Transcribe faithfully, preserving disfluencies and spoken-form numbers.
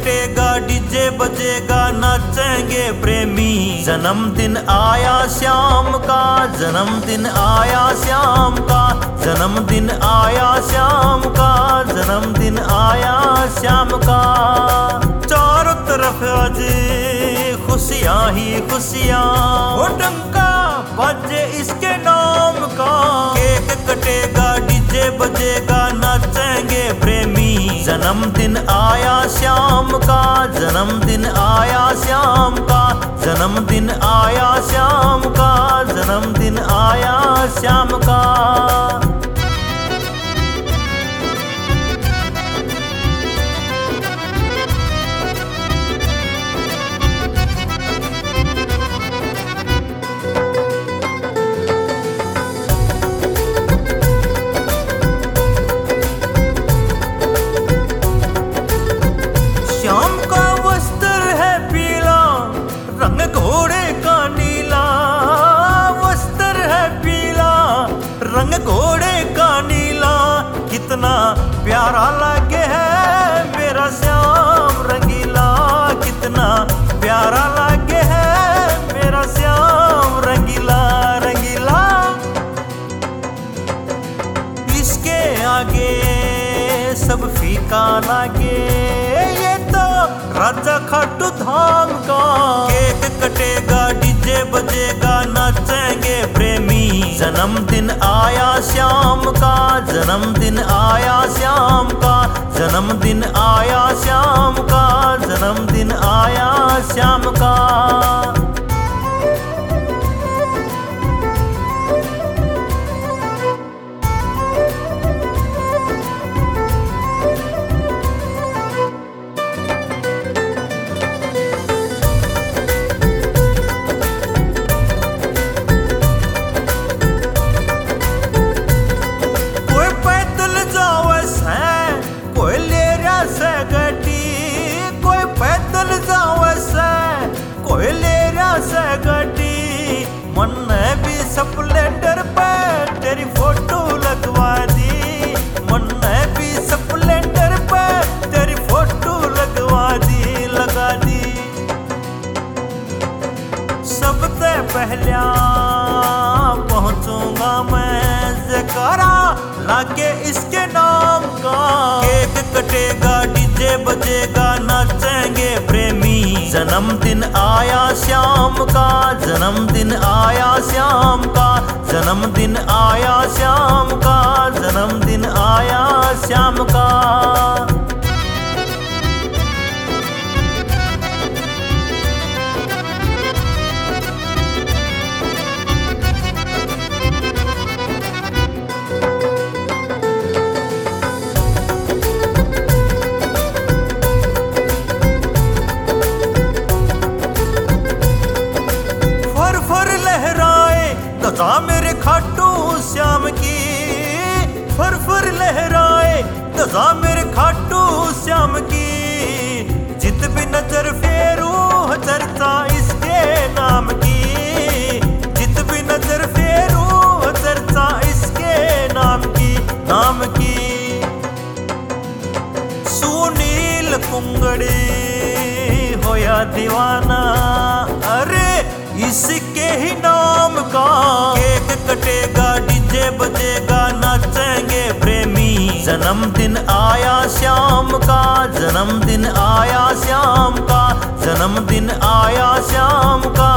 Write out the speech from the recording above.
कटेगा डीजे बजेगा नाचेंगे प्रेमी। जन्मदिन आया श्याम का, जन्मदिन आया श्याम का, जन्मदिन आया श्याम का, जन्मदिन आया श्याम का। चारों तरफ आज खुशियाँ ही खुशियाँ, वो डंका बजे इसके नाम का। केक कटेगा डीजे बजेगा नाचेंगे प्रेमी। जन्मदिन आया श्याम का, जन्मदिन आया श्याम का, जन्मदिन आया श्याम का, जन्मदिन आया श्याम का। श्याम का वस्त्र है पीला, रंग घोड़े का नीला। वस्त्र है पीला, रंग घोड़े का नीला। कितना प्यारा लगे है मेरा श्याम रंगीला, कितना प्यारा लगे है मेरा श्याम रंगीला रंगीला। इसके आगे सब फीका लागे, ये तो राजा खाटू धाम का। केक कटेगा डीजे बजेगा नाचेंगे प्रेमी। जन्मदिन आया श्याम का, जन्मदिन आया श्याम का, जन्मदिन आया श्याम का, जन्मदिन आया श्याम का। मन ने भी स्प्लेंडर पे तेरी फोटो लगवा दी, मन ने भी स्प्लेंडर पे तेरी फोटो लगवा दी लगा दी। सबसे पहले पहुंचूंगा मैं जयकारा लाके इसके नाम का। केक कटेगा डीजे बजेगा नाचेंगे प्रेमी। जन्मदिन आया श्याम का, जन्मदिन आया श्याम का, जन्मदिन आया श्याम का, जन्मदिन आया श्याम का। ध्वजा मेरे खाटू श्याम की, फर फर लहराए ध्वजा मेरे खाटू श्याम की। जित भी नजर फेरू चर्चा इसके नाम की, जित भी नजर फेरू चर्चा इसके नाम की नाम की। सुनील कुंगड़ी होया दीवाना, अरे इसके ही नाम का। केक कटेगा डीजे बजेगा नाचेंगे प्रेमी। जन्मदिन आया श्याम का, जन्मदिन आया श्याम का, जन्मदिन आया श्याम का,